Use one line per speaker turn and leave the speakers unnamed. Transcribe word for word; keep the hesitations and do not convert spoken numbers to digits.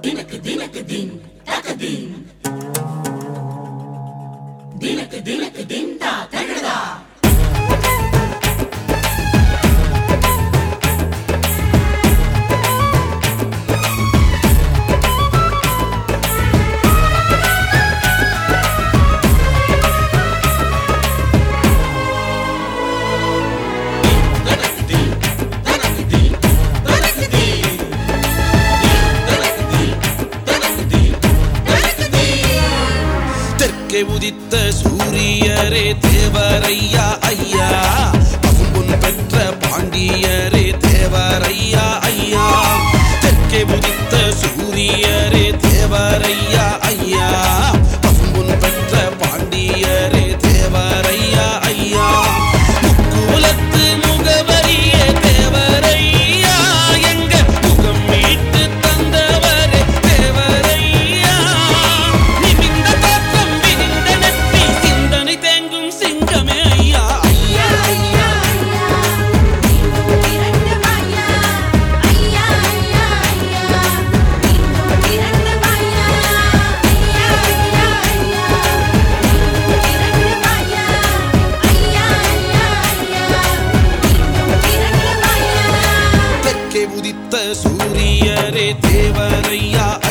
தினக்கு தினக்கு தின் தகதின் தினக்கு தினக்கு தின் தா தகடா
உதித்த சூரியரே தேவரையா ஐயா பசும்பொன் பெற்ற பாண்டியரே தேவரையா ஐயா தெற்கே உதித்த சூரியரே தேவரையா ஐயா பசும்பொன் பெற்ற பாண்டியரே தேவரையா ஐயா குலத்து முகவரியே தேவரையா எங்க முகம் மீட்டு தந்தவரே தேவரையா நிமிந்த தோற்றம் விரிந்த நெற்றி சிந்தனை தேங்கும் சிங்கமே ஐயா
ஐயா ஐயா இரண்டு வாயா ஐயா ஐயா ஐயா இரண்டு வாயா ஐயா ஐயா இரண்டு வாயா ஐயா ஐயா இரண்டு வாயா
தெற்கே உதித்த சூரியரே தேவரையா